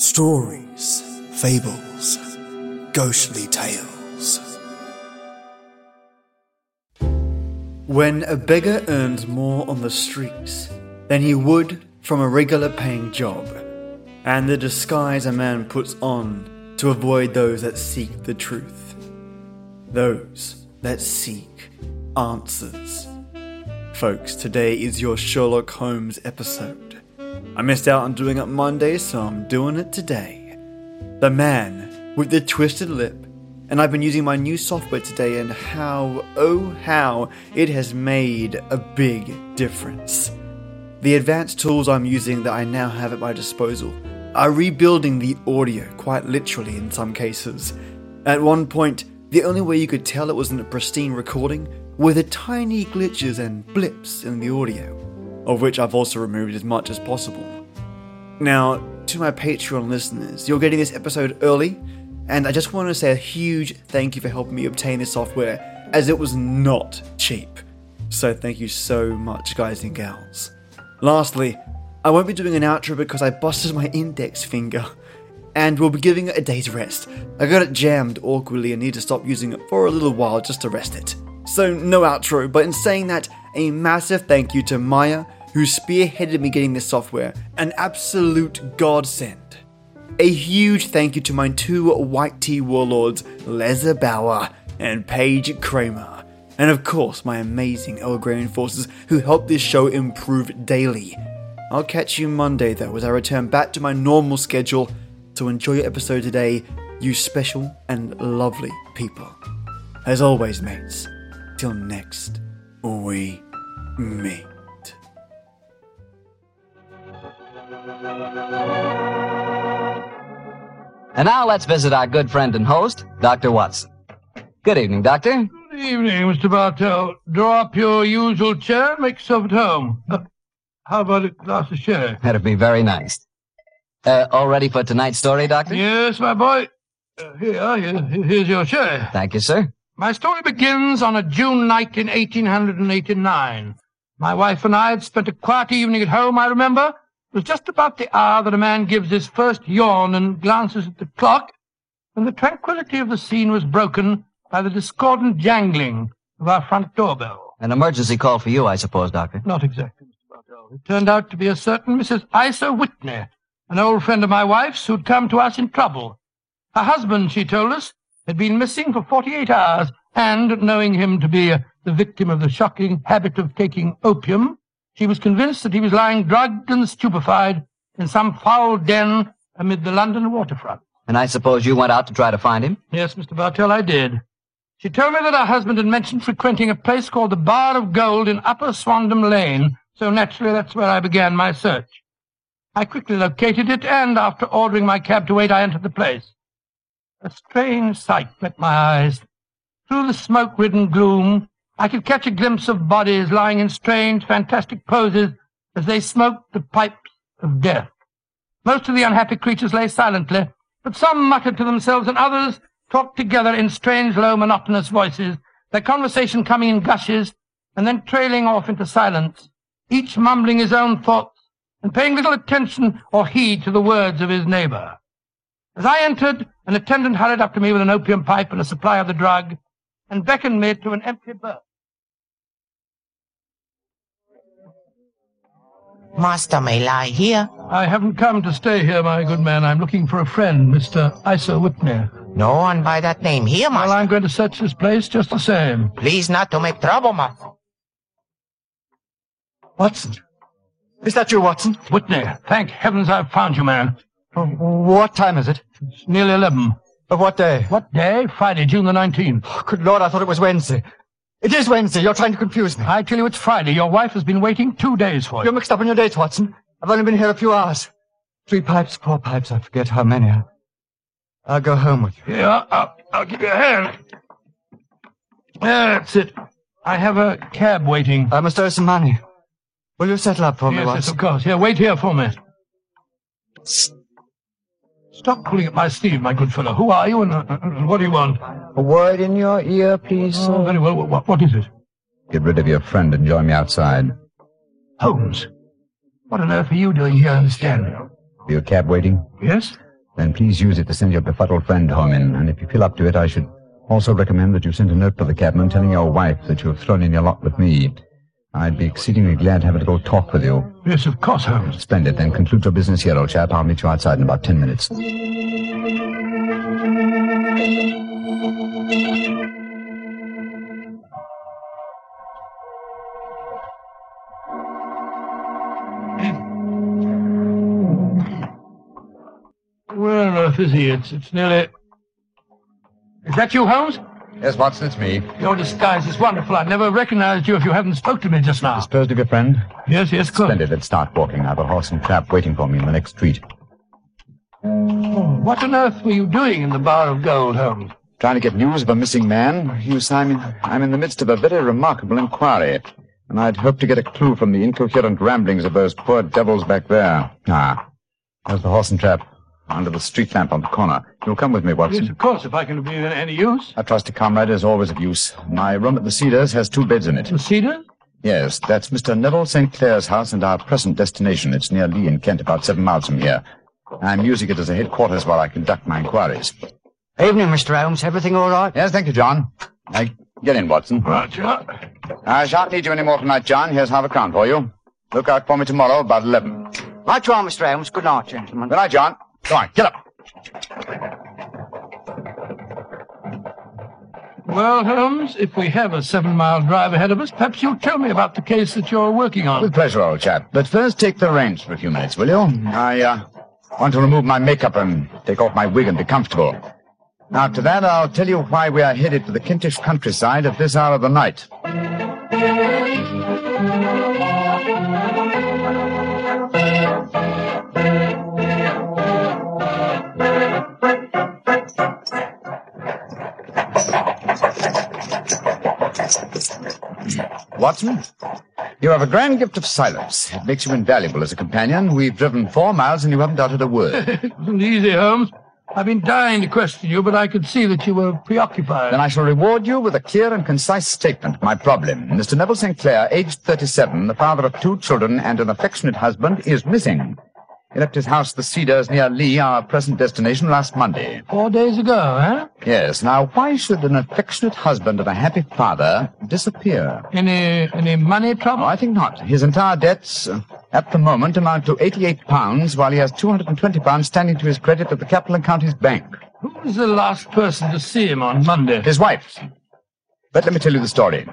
Stories, fables, ghostly tales. When a beggar earns more on the streets than he would from a regular paying job, and the disguise a man puts on to avoid those that seek the truth, those that seek answers. Folks, today is your Sherlock Holmes episode. I missed out on doing it Monday, so I'm doing it today. The Man with the Twisted Lip, and I've been using my new software today, and how it has made a big difference. The advanced tools I'm using that I now have at my disposal are rebuilding the audio, quite literally in some cases. At one point, the only way you could tell it wasn't a pristine recording were the tiny glitches and blips in the audio, of which I've also removed as much as possible. Now, to my Patreon listeners, you're getting this episode early, and I just want to say a huge thank you for helping me obtain this software, as it was not cheap. So thank you so much, guys and gals. Lastly, I won't be doing an outro because I busted my index finger, and we'll be giving it a day's rest. I got it jammed awkwardly and need to stop using it for a little while just to rest it. So no outro, but in saying that, a massive thank you to Maya, who spearheaded me getting this software, an absolute godsend. A huge thank you to my two white tea warlords, Leza Bauer and Paige Kramer, and of course my amazing Elgranian forces who help this show improve daily. I'll catch you Monday though, as I return back to my normal schedule, so enjoy your episode today, you special and lovely people. As always, mates, till next we meet. And now let's visit our good friend and host, Dr. Watson. Good evening, Doctor. Good evening, Mr. Bartell. Draw up your usual chair and make yourself at home. How about a glass of sherry? That'd be very nice. All ready for tonight's story, Doctor? Yes, my boy. Here's your sherry. Thank you, sir. My story begins on a June night in 1889. My wife and I had spent a quiet evening at home, I remember. It was just about the hour that a man gives his first yawn and glances at the clock, when the tranquility of the scene was broken by the discordant jangling of our front doorbell. An emergency call for you, I suppose, Doctor. Not exactly, Mr. Bartell. It turned out to be a certain Mrs. Isa Whitney, an old friend of my wife's who'd come to us in trouble. Her husband, she told us, had been missing for 48 hours, and, knowing him to be the victim of the shocking habit of taking opium, she was convinced that he was lying drugged and stupefied in some foul den amid the London waterfront. And I suppose you went out to try to find him? Yes, Mr. Bartell, I did. She told me that her husband had mentioned frequenting a place called the Bar of Gold in Upper Swandam Lane, so naturally that's where I began my search. I quickly located it, and after ordering my cab to wait, I entered the place. A strange sight met my eyes. Through the smoke-ridden gloom, I could catch a glimpse of bodies lying in strange, fantastic poses as they smoked the pipes of death. Most of the unhappy creatures lay silently, but some muttered to themselves and others talked together in strange, low, monotonous voices, their conversation coming in gushes and then trailing off into silence, each mumbling his own thoughts and paying little attention or heed to the words of his neighbor. As I entered, an attendant hurried up to me with an opium pipe and a supply of the drug, and beckoned me to an empty berth. Master may lie here. I haven't come to stay here, my good man. I'm looking for a friend, Mr. Isa Whitney. No one by that name here, master. Well, I'm going to search this place just the same. Please not to make trouble, master. Watson? Is that you, Watson? Whitney, thank heavens I've found you, man. What time is it? It's nearly 11. Of what day? What day? Friday, June the 19th. Oh, good Lord, I thought it was Wednesday. It is Wednesday. You're trying to confuse me. I tell you it's Friday. Your wife has been waiting 2 days for you. You're mixed up in your dates, Watson. I've only been here a few hours. 3 pipes, 4 pipes. I forget how many. I'll go home with you. Yeah, I'll give you a hand. That's it. I have a cab waiting. I must owe some money. Will you settle up for me, Watson? Yes, of course. Here, wait here for me. Stop pulling at my sleeve, my good fellow. Who are you, and what do you want? A word in your ear, please, sir. Oh, very well. What is it? Get rid of your friend and join me outside. Holmes, what on earth are you doing here in this den? Your cab waiting? Yes? then please use it to send your befuddled friend home in. And if you feel up to it, I should also recommend that you send a note to the cabman telling your wife that you have thrown in your lot with me. I'd be exceedingly glad to have a little talk with you. Yes, of course, Holmes. Splendid. Then conclude your business here, old chap. I'll meet you outside in about 10 minutes. Where on earth is he? It's nearly... Is that you, Holmes? Yes, Watson, it's me. Your disguise is wonderful. I'd never recognized you if you hadn't spoke to me just now. Disposed of your friend? Yes, of course. Splendid. Let's start walking. I have a horse and trap waiting for me in the next street. Oh, what on earth were you doing in the Bar of Gold, Holmes? Trying to get news of a missing man. You see, I'm in the midst of a very remarkable inquiry, and I'd hoped to get a clue from the incoherent ramblings of those poor devils back there. There's the horse and trap under the street lamp on the corner. You'll come with me, Watson. Yes, of course, if I can be of any use. A trusty comrade is always of use. My room at the Cedars has 2 beds in it. The Cedars? Yes, that's Mr. Neville St. Clair's house and our present destination. It's near Lee in Kent, about 7 miles from here. I'm using it as a headquarters while I conduct my inquiries. Evening, Mr. Holmes. Everything all right? Yes, thank you, John. Get in, Watson. Roger. I shan't need you any more tonight, John. Here's £1/2 for you. Look out for me tomorrow about 11. Right you are, Mr. Holmes. Good night, gentlemen. Good night, John. Go on, get up. Well, Holmes, if we have a 7-mile drive ahead of us, perhaps you'll tell me about the case that you're working on. With pleasure, old chap. But first, take the reins for a few minutes, will you? I want to remove my makeup and take off my wig and be comfortable. After that, I'll tell you why we are headed for the Kentish countryside at this hour of the night. Watson, you have a grand gift of silence. It makes you invaluable as a companion. We've driven 4 miles and you haven't uttered a word. It wasn't easy, Holmes. I've been dying to question you, but I could see that you were preoccupied. Then I shall reward you with a clear and concise statement of my problem. Mr. Neville St. Clair, aged 37, the father of 2 children and an affectionate husband, is missing. He left his house, the Cedars, near Lee, our present destination, last Monday. 4 days ago, eh? Yes. Now, why should an affectionate husband and a happy father disappear? Any money trouble? Oh, I think not. His entire debts, at the moment, amount to £88, while he has £220 standing to his credit at the Capital and Counties Bank. Who was the last person to see him on Monday? His wife. But let me tell you the story.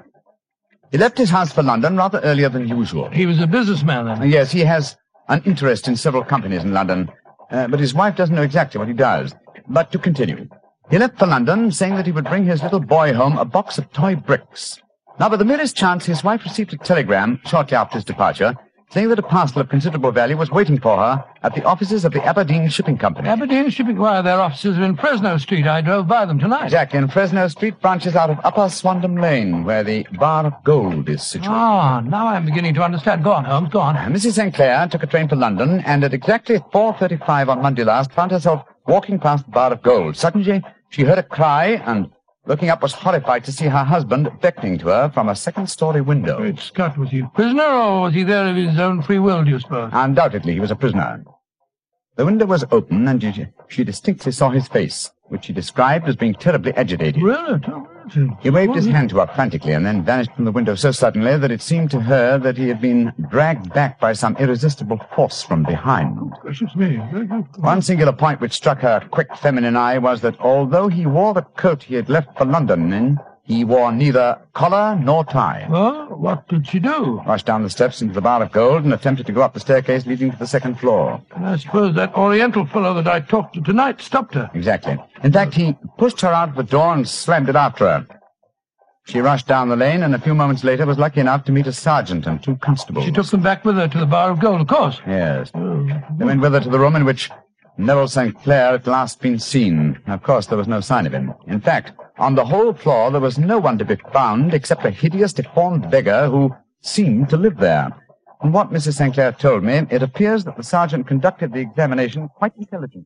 He left his house for London rather earlier than usual. He was a businessman, then? Yes, he has an interest in several companies in London, but his wife doesn't know exactly what he does. But to continue. He left for London, saying that he would bring his little boy home a box of toy bricks. Now, by the merest chance, his wife received a telegram shortly after his departure, saying that a parcel of considerable value was waiting for her at the offices of the Aberdeen Shipping Company. Aberdeen Shipping? Why, their offices are in Fresno Street. I drove by them tonight. Exactly, and Fresno Street branches out of Upper Swandam Lane, where the Bar of Gold is situated. Ah, now I'm beginning to understand. Go on, Holmes, go on. Mrs. St. Clair took a train for London, and at exactly 4:35 on Monday last, found herself walking past the Bar of Gold. Suddenly, she heard a cry, and looking up was horrified to see her husband beckoning to her from a second-story window. Great Scott, was he a prisoner, or was he there of his own free will, do you suppose? Undoubtedly, he was a prisoner. The window was open, and she distinctly saw his face, which she described as being terribly agitated. Really? He waved his hand to her frantically and then vanished from the window so suddenly that it seemed to her that he had been dragged back by some irresistible force from behind. Oh, gracious me. One singular point which struck her quick feminine eye was that although he wore the coat he had left for London in, he wore neither collar nor tie. Well, what did she do? Rushed down the steps into the Bar of Gold and attempted to go up the staircase leading to the second floor. And I suppose that Oriental fellow that I talked to tonight stopped her. Exactly. In fact, he pushed her out of the door and slammed it after her. She rushed down the lane and a few moments later was lucky enough to meet a sergeant and 2 constables. She took them back with her to the Bar of Gold, of course. Yes. They went with her to the room in which Neville St. Clair had last been seen. Of course, there was no sign of him. In fact, on the whole floor, there was no one to be found except a hideous, deformed beggar who seemed to live there. From what Mrs. St. Clair told me, it appears that the sergeant conducted the examination quite intelligently.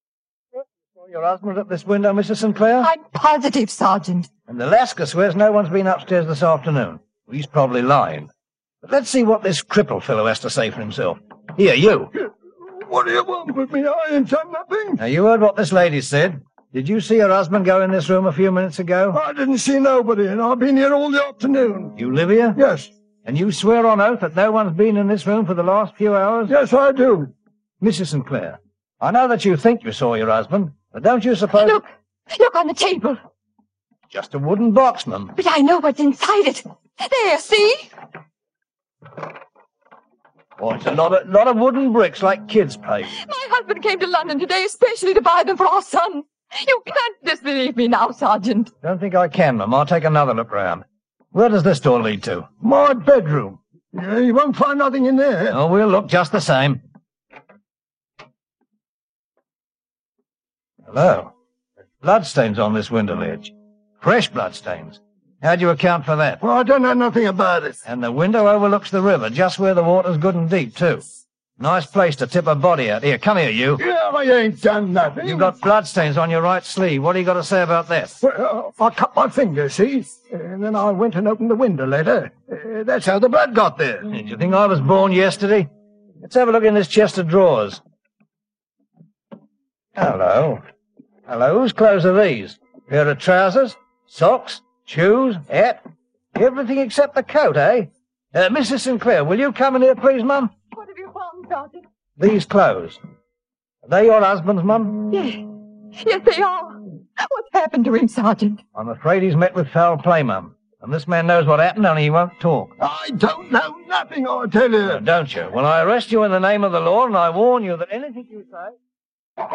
Your husband at this window, Mrs. St. Clair? I'm positive, Sergeant. And Alaska swears no one's been upstairs this afternoon. Well, he's probably lying. But let's see what this cripple fellow has to say for himself. Here, you. What do you want with me? I ain't done nothing. Now, you heard what this lady said. Did you see her husband go in this room a few minutes ago? I didn't see nobody, and I've been here all the afternoon. You live here? Yes. And you swear on oath that no one's been in this room for the last few hours? Yes, I do. Mrs. Sinclair, I know that you think you saw your husband, but don't you suppose... Look on the table. Just a wooden box, ma'am. But I know what's inside it. There, see? Oh, it's a lot of wooden bricks like kids play. My husband came to London today especially to buy them for our son. You can't disbelieve me now, Sergeant. Don't think I can, ma'am. I'll take another look round. Where does this door lead to? My bedroom. Yeah, you won't find nothing in there. Oh, we'll look just the same. Hello. There's bloodstains on this window ledge. Fresh bloodstains. How do you account for that? Well, I don't know nothing about it. And the window overlooks the river, just where the water's good and deep, too. Nice place to tip a body out. Here, come here, you. Yeah, I ain't done nothing. You've got bloodstains on your right sleeve. What do you got to say about that? Well, I cut my finger, see? And then I went and opened the window later. That's how the blood got there. Did you think I was born yesterday? Let's have a look in this chest of drawers. Hello. Hello, whose clothes are these? Pair of trousers? Socks? Shoes? Hat? Everything except the coat, eh? Mrs. Sinclair, will you come in here, please, Mum? What have you found, Sergeant? These clothes. Are they your husband's, Mum? Yes, they are. What's happened to him, Sergeant? I'm afraid he's met with foul play, Mum. And this man knows what happened, only he won't talk. I don't know nothing, I tell you. No, don't you? Well, I arrest you in the name of the law, and I warn you that anything you say...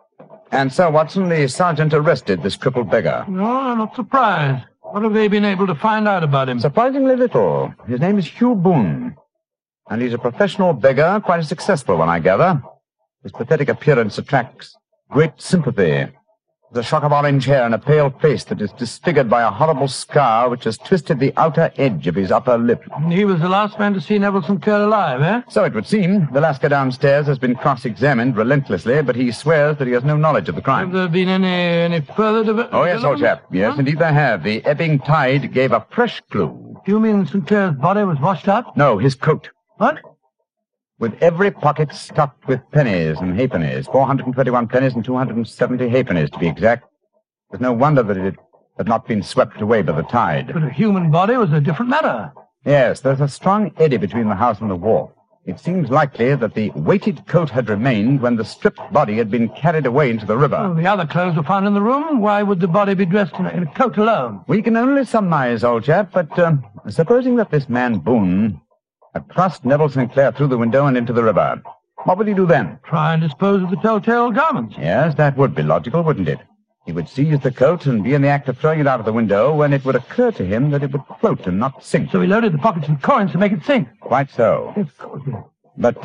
And so, Watson, the sergeant arrested this crippled beggar. No, I'm not surprised. What have they been able to find out about him? Surprisingly little. His name is Hugh Boone. And he's a professional beggar, quite a successful one, I gather. His pathetic appearance attracts great sympathy. There's a shock of orange hair and a pale face that is disfigured by a horrible scar which has twisted the outer edge of his upper lip. And he was the last man to see Neville Sinclair alive, eh? So it would seem. The Lascar downstairs has been cross-examined relentlessly, but he swears that he has no knowledge of the crime. Have there been any further development? Oh, yes, old chap. Yes, indeed there have. The ebbing tide gave a fresh clue. Do you mean Sinclair's body was washed up? No, his coat. What? With every pocket stuffed with pennies and halfpennies, 421 pennies and 270 halfpennies, to be exact. There's no wonder that it had not been swept away by the tide. But a human body was a different matter. Yes, there's a strong eddy between the house and the wharf. It seems likely that the weighted coat had remained when the stripped body had been carried away into the river. Well, the other clothes were found in the room. Why would the body be dressed in a coat alone? We can only surmise, old chap, but supposing that this man Boone had thrust Neville Sinclair through the window and into the river, what would he do then? Try and dispose of the telltale garments. Yes, that would be logical, wouldn't it? He would seize the coat and be in the act of throwing it out of the window when it would occur to him that it would float and not sink. So he loaded the pockets with coins to make it sink. Quite so. Of course. But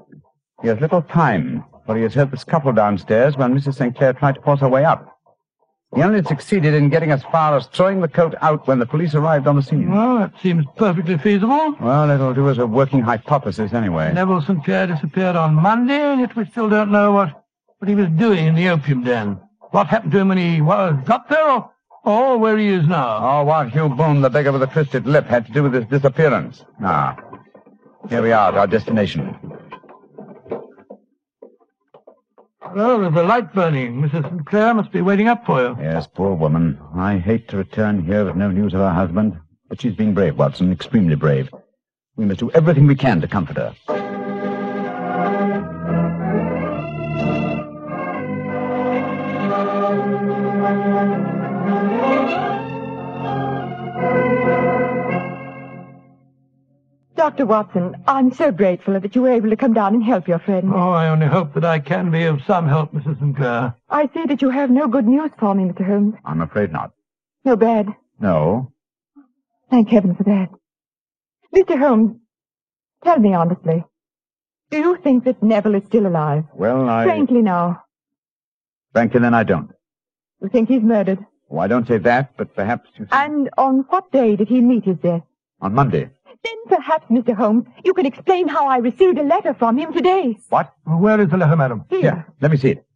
he has little time, for he has heard the scuffle downstairs when Mrs. Sinclair tried to force her way up. He only succeeded in getting as far as throwing the coat out when the police arrived on the scene. Well, that seems perfectly feasible. Well, it'll do as a working hypothesis anyway. Neville Sinclair disappeared on Monday, and yet we still don't know what he was doing in the opium den. What happened to him when he got there, or where he is now? Oh, what Hugh Boone, the beggar with the twisted lip, had to do with his disappearance. Ah, here we are at our destination. Well, there's a light burning. Mrs. Sinclair must be waiting up for you. Yes, poor woman. I hate to return here with no news of her husband, but she's been brave, Watson, extremely brave. We must do everything we can to comfort her. Dr. Watson, I'm so grateful that you were able to come down and help your friend. Oh, I only hope that I can be of some help, Mrs. Sinclair. I see that you have no good news for me, Mr. Holmes. I'm afraid not. No bad. No. Thank heaven for that. Mr. Holmes, tell me honestly, do you think that Neville is still alive? Well, Frankly now. Frankly, then I don't. You think he's murdered? Oh, I don't say that, but perhaps you... And on what day did he meet his death? On Monday. Then perhaps, Mr. Holmes, you can explain how I received a letter from him today. What? Well, where is the letter, madam? Here. Let me see it.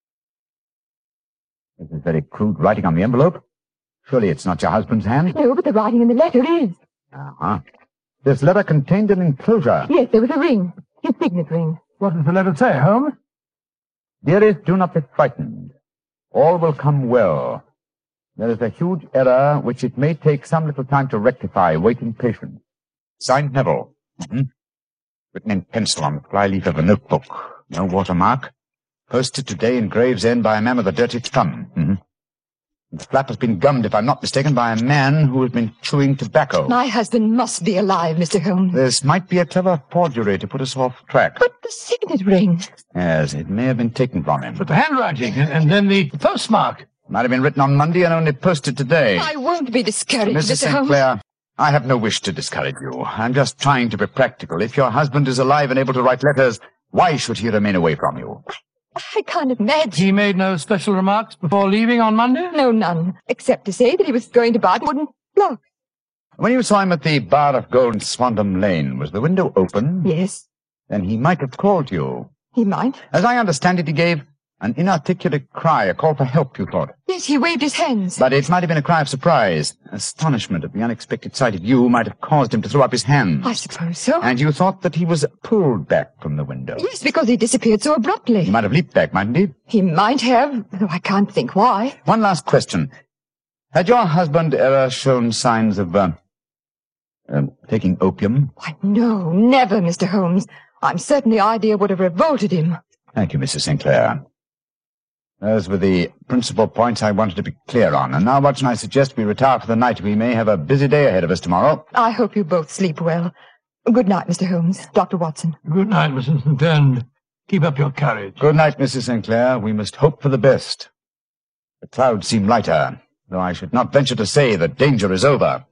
This is very crude writing on the envelope. Surely it's not your husband's hand? No, but the writing in the letter is. Uh-huh. This letter contained an enclosure. Yes, there was a ring. His signet ring. What does the letter say, Holmes? Dearest, do not be frightened. All will come well. There is a huge error which it may take some little time to rectify. Wait in patience. Signed, Neville. Written in pencil on the flyleaf of a notebook. No watermark. Posted today in Gravesend by a man with a dirty thumb. The flap has been gummed, if I'm not mistaken, by a man who has been chewing tobacco. My husband must be alive, Mr. Holmes. This might be a clever forgery to put us off track. But the signet ring. Yes, it may have been taken from him. But the handwriting and then the postmark. Might have been written on Monday and only posted today. I won't be discouraged, Mrs. Mr. Holmes. Sinclair, I have no wish to discourage you. I'm just trying to be practical. If your husband is alive and able to write letters, why should he remain away from you? I can't imagine. He made no special remarks before leaving on Monday? No, none. Except to say that he was going to buy the wooden block. When you saw him at the Bar of Gold in Swandam Lane, was the window open? Yes. Then he might have called you. He might. As I understand it, he gave an inarticulate cry, a call for help, you thought. Yes, he waved his hands. But it might have been a cry of surprise. Astonishment at the unexpected sight of you might have caused him to throw up his hands. I suppose so. And you thought that he was pulled back from the window. Yes, because he disappeared so abruptly. He might have leaped back, mightn't he? He might have, though I can't think why. One last question. Had your husband ever shown signs of, taking opium? Why, no, never, Mr. Holmes. I'm certain the idea would have revolted him. Thank you, Mrs. Sinclair. Those were the principal points I wanted to be clear on. And now, Watson, I suggest we retire for the night. We may have a busy day ahead of us tomorrow. I hope you both sleep well. Good night, Mr. Holmes. Dr. Watson. Good night, Mrs. Sinclair, and keep up your courage. Good night, Mrs. Sinclair. We must hope for the best. The clouds seem lighter, though I should not venture to say that danger is over.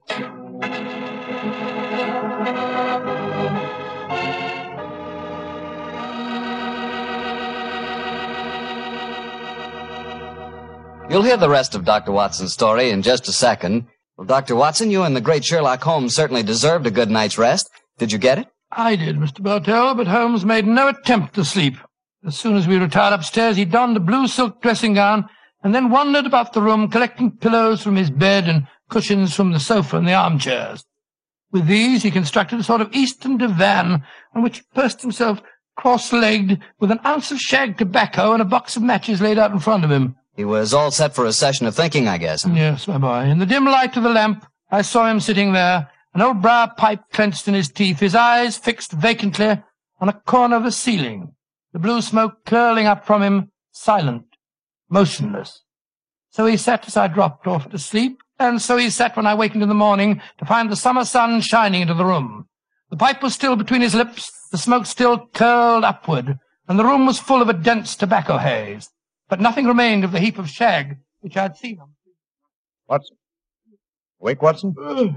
You'll hear the rest of Dr. Watson's story in just a second. Well, Dr. Watson, you and the great Sherlock Holmes certainly deserved a good night's rest. Did you get it? I did, Mr. Bartell, but Holmes made no attempt to sleep. As soon as we retired upstairs, he donned a blue silk dressing gown and then wandered about the room, collecting pillows from his bed and cushions from the sofa and the armchairs. With these, he constructed a sort of eastern divan on which he perched himself cross-legged with an ounce of shag tobacco and a box of matches laid out in front of him. He was all set for a session of thinking, I guess. Yes, my boy. In the dim light of the lamp, I saw him sitting there, an old briar pipe clenched in his teeth, his eyes fixed vacantly on a corner of the ceiling, the blue smoke curling up from him, silent, motionless. So he sat as I dropped off to sleep, and so he sat when I wakened in the morning to find the summer sun shining into the room. The pipe was still between his lips, the smoke still curled upward, and the room was full of a dense tobacco haze. But nothing remained of the heap of shag which I had seen. Watson? Awake, Watson?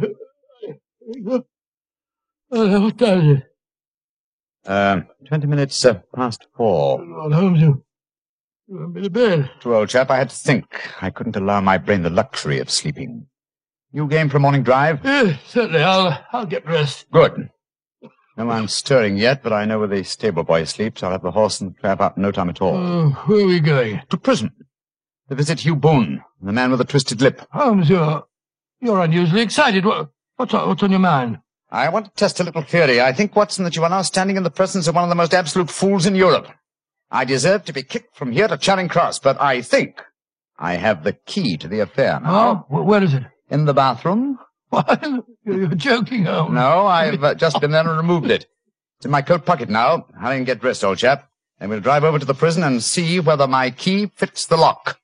What time is it? 20 minutes past 4. Lord Holmes, you haven't been to bed. True, old chap, I had to think. I couldn't allow my brain the luxury of sleeping. You game for a morning drive? Yes, certainly. I'll get dressed. Good. No one's stirring yet, but I know where the stable boy sleeps. I'll have the horse and trap out in no time at all. Where are we going? To prison. To visit Hugh Boone, the man with the twisted lip. Holmes, you're unusually excited. What's on your mind? I want to test a little theory. I think, Watson, that you are now standing in the presence of one of the most absolute fools in Europe. I deserve to be kicked from here to Charing Cross, but I think I have the key to the affair now. Oh, where is it? In the bathroom. What? You're joking, Holmes. No, I've just been there and removed it. It's in my coat pocket now. Hurry and get dressed, old chap. And we'll drive over to the prison and see whether my key fits the lock.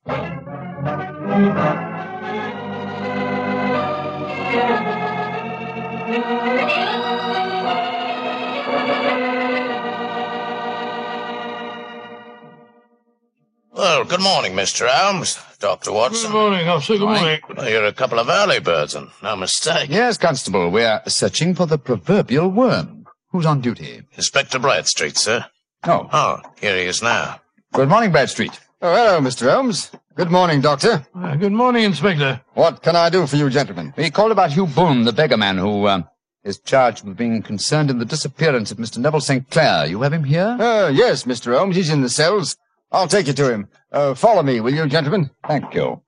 Well, good morning, Mr. Holmes. Dr. Watson. Good morning, officer. Good morning. Well, you're a couple of early birds, and no mistake. Yes, Constable. We're searching for the proverbial worm. Who's on duty? Inspector Bradstreet, sir. Oh, here he is now. Good morning, Bradstreet. Oh, hello, Mr. Holmes. Good morning, Doctor. Good morning, Inspector. What can I do for you, gentlemen? We called about Hugh Boone, the beggar man who is charged with being concerned in the disappearance of Mr. Neville St. Clair. You have him here? Yes, Mr. Holmes. He's in the cells. I'll take you to him. Follow me, will you, gentlemen? Thank you.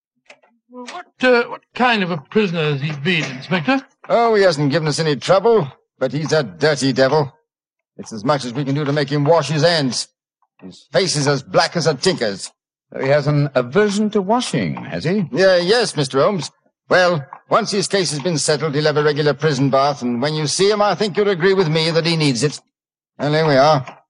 What kind of a prisoner has he been, Inspector? Oh, he hasn't given us any trouble, but he's a dirty devil. It's as much as we can do to make him wash his hands. His face is as black as a tinker's. So he has an aversion to washing, has he? Yes, Mr. Holmes. Well, once his case has been settled, he'll have a regular prison bath, and when you see him, I think you'll agree with me that he needs it. Well, here we are.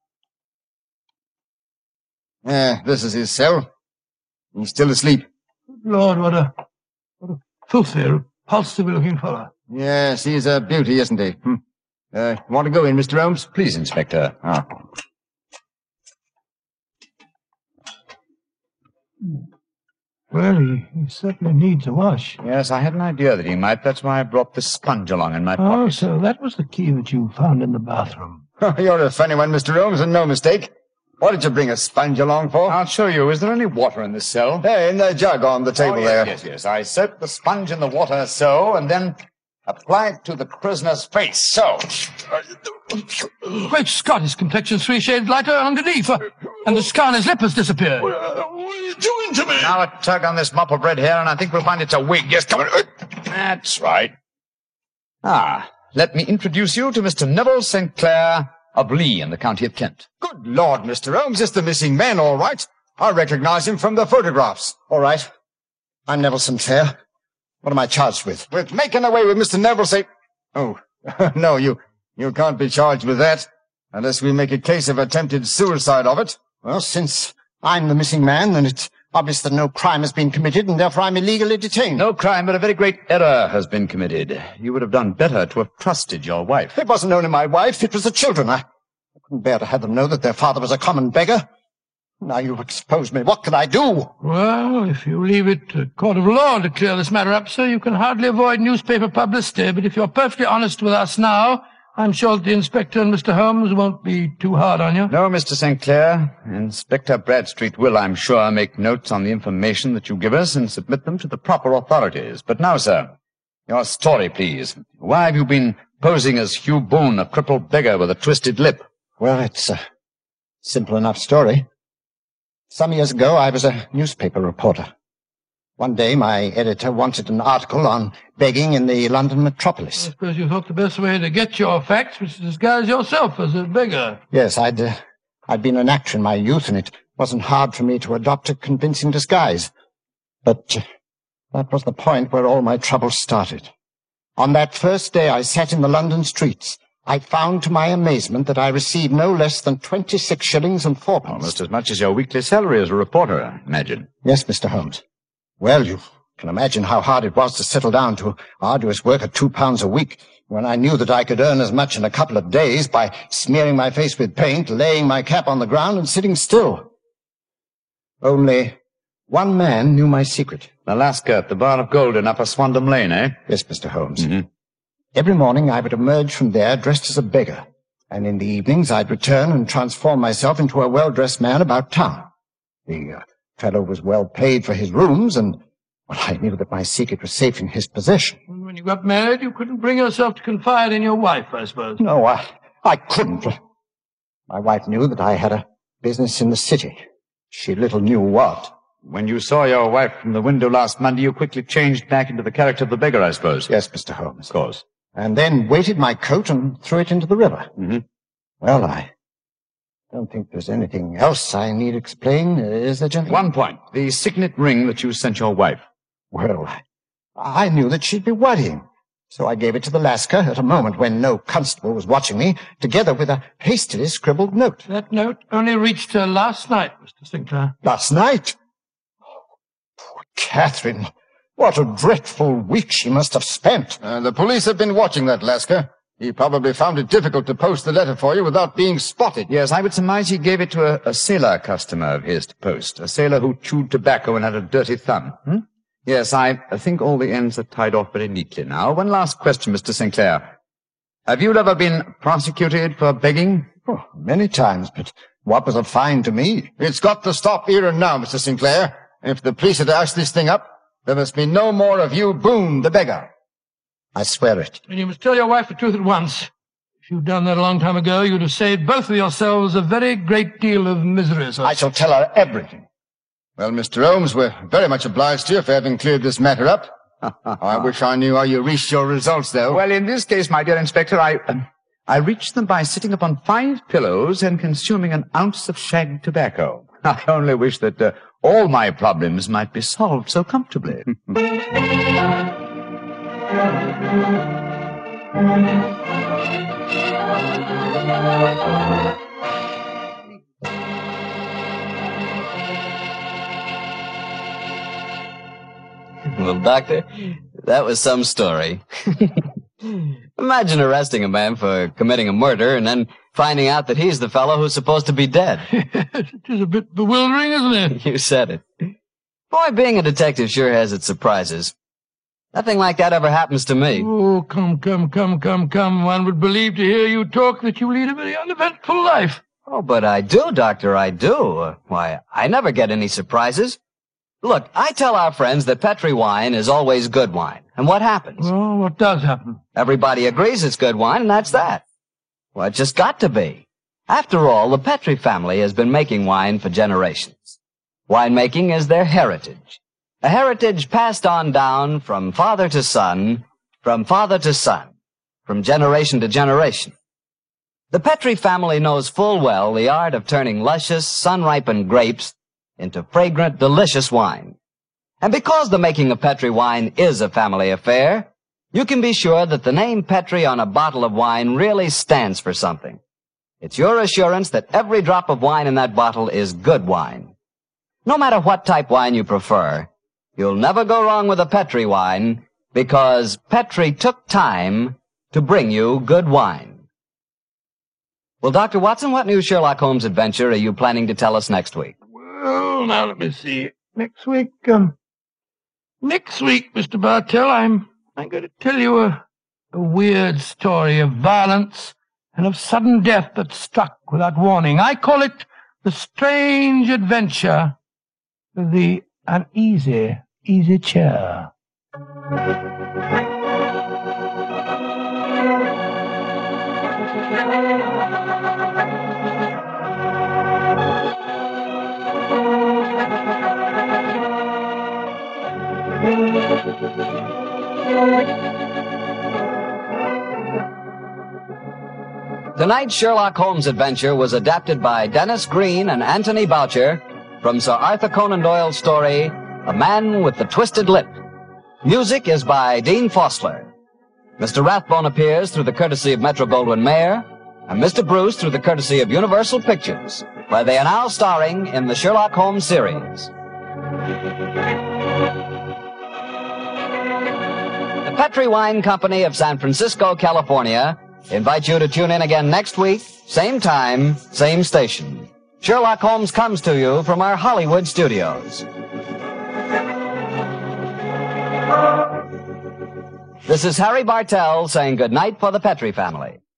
This is his cell. He's still asleep. Lord, what a filthy, repulsive-looking fellow. Yes, he's a beauty, isn't he? Want to go in, Mr. Holmes? Please, Inspector. Well, he certainly needs a wash. Yes, I had an idea that he might. That's why I brought this sponge along in my pocket. Oh, so that was the key that you found in the bathroom. You're a funny one, Mr. Holmes, and no mistake. What did you bring a sponge along for? I'll show you. Is there any water in this cell? In the jug on the table there. Yes. I soak the sponge in the water so, and then apply it to the prisoner's face, so. Great Scott, his complexion's 3 shades lighter underneath, and the scar on his lip has disappeared. What are you doing to me? Now a tug on this mop of red hair, and I think we'll find it's a wig. Yes, come on. That's right. Let me introduce you to Mr. Neville St. Clair of Lee in the county of Kent. Good Lord, Mr. Holmes, it's the missing man, all right. I recognize him from the photographs. All right. I'm Neville St. Clair. What am I charged with? With making away with Mr. Neville St. Oh, no, you can't be charged with that, unless we make a case of attempted suicide of it. Well, since I'm the missing man, then it's obvious that no crime has been committed, and therefore I'm illegally detained. No crime, but a very great error has been committed. You would have done better to have trusted your wife. It wasn't only my wife, it was the children. I couldn't bear to have them know that their father was a common beggar. Now you've exposed me. What can I do? Well, if you leave it to a court of law to clear this matter up, sir, you can hardly avoid newspaper publicity. But if you're perfectly honest with us now, I'm sure that the inspector and Mr. Holmes won't be too hard on you. No, Mr. St. Clair. Inspector Bradstreet will, I'm sure, make notes on the information that you give us and submit them to the proper authorities. But now, sir, your story, please. Why have you been posing as Hugh Boone, a crippled beggar with a twisted lip? Well, it's a simple enough story. Some years ago, I was a newspaper reporter. One day, my editor wanted an article on begging in the London metropolis. I suppose you thought the best way to get your facts was to disguise yourself as a beggar. Yes, I'd been an actor in my youth, and it wasn't hard for me to adopt a convincing disguise. But that was the point where all my trouble started. On that first day I sat in the London streets, I found to my amazement that I received no less than 26 shillings and 4 pence. Almost as much as your weekly salary as a reporter, I imagine. Yes, Mr. Holmes. Well, you can imagine how hard it was to settle down to arduous work at £2 a week, when I knew that I could earn as much in a couple of days by smearing my face with paint, laying my cap on the ground, and sitting still. Only one man knew my secret. The Lascar at the Bar of Gold in Upper Swandam Lane, eh? Yes, Mr. Holmes. Mm-hmm. Every morning I would emerge from there dressed as a beggar, and in the evenings I'd return and transform myself into a well-dressed man about town. The fellow was well paid for his rooms, and well, I knew that my secret was safe in his possession. When you got married, you couldn't bring yourself to confide in your wife, I suppose. No, I couldn't. My wife knew that I had a business in the city. She little knew what. When you saw your wife from the window last Monday, you quickly changed back into the character of the beggar, I suppose. Yes, Mr. Holmes. Of course. And then weighted my coat and threw it into the river. Mm-hmm. Well, I don't think there's anything else I need explain, is there, gentlemen? One point. The signet ring that you sent your wife. Well, I knew that she'd be worrying, so I gave it to the Lascar at a moment when no constable was watching me, together with a hastily scribbled note. That note only reached her last night, Mr. Sinclair. Last night? Poor Catherine. What a dreadful week she must have spent. The police have been watching that Lascar. He probably found it difficult to post the letter for you without being spotted. Yes, I would surmise he gave it to a sailor customer of his to post. A sailor who chewed tobacco and had a dirty thumb. Yes, I think all the ends are tied off very neatly now. One last question, Mr. Sinclair. Have you ever been prosecuted for begging? Oh, many times, but what was a fine to me? It's got to stop here and now, Mr. Sinclair. If the police had asked this thing up, there must be no more of you, Boone, the beggar. I swear it. And you must tell your wife the truth at once. If you'd done that a long time ago, you'd have saved both of yourselves a very great deal of misery, sir. I shall tell her everything. Well, Mr. Holmes, we're very much obliged to you for having cleared this matter up. I wish I knew how you reached your results, though. Well, in this case, my dear Inspector, I I reached them by sitting upon 5 pillows and consuming an ounce of shag tobacco. I only wish that all my problems might be solved so comfortably. Well, Doctor, that was some story. Imagine arresting a man for committing a murder and then finding out that he's the fellow who's supposed to be dead. It is a bit bewildering, isn't it? You said it. Boy, being a detective sure has its surprises. Nothing like that ever happens to me. Oh, come. One would believe to hear you talk that you lead a very uneventful life. Oh, but I do, Doctor, I do. Why, I never get any surprises. Look, I tell our friends that Petri wine is always good wine. And what happens? Well, what does happen? Everybody agrees it's good wine, and that's that. Well, it's just got to be. After all, the Petri family has been making wine for generations. Winemaking is their heritage. A heritage passed on down from father to son, from father to son, from generation to generation. The Petri family knows full well the art of turning luscious, sun-ripened grapes into fragrant, delicious wine. And because the making of Petri wine is a family affair, you can be sure that the name Petri on a bottle of wine really stands for something. It's your assurance that every drop of wine in that bottle is good wine. No matter what type wine you prefer, you'll never go wrong with a Petri wine because Petri took time to bring you good wine. Well, Dr. Watson, what new Sherlock Holmes adventure are you planning to tell us next week? Well, now let me see. Next week, Mr. Bartell, I'm going to tell you a weird story of violence and of sudden death that struck without warning. I call it The Strange Adventure of the Uneasy Easy Chair. Tonight's Sherlock Holmes adventure was adapted by Dennis Green and Anthony Boucher from Sir Arthur Conan Doyle's story, A Man with the Twisted Lip. Music is by Dean Fossler. Mr. Rathbone appears through the courtesy of Metro-Goldwyn-Mayer, and Mr. Bruce through the courtesy of Universal Pictures, where they are now starring in the Sherlock Holmes series. The Petri Wine Company of San Francisco, California, invite you to tune in again next week, same time, same station. Sherlock Holmes comes to you from our Hollywood studios. This is Harry Bartell saying goodnight for the Petri family.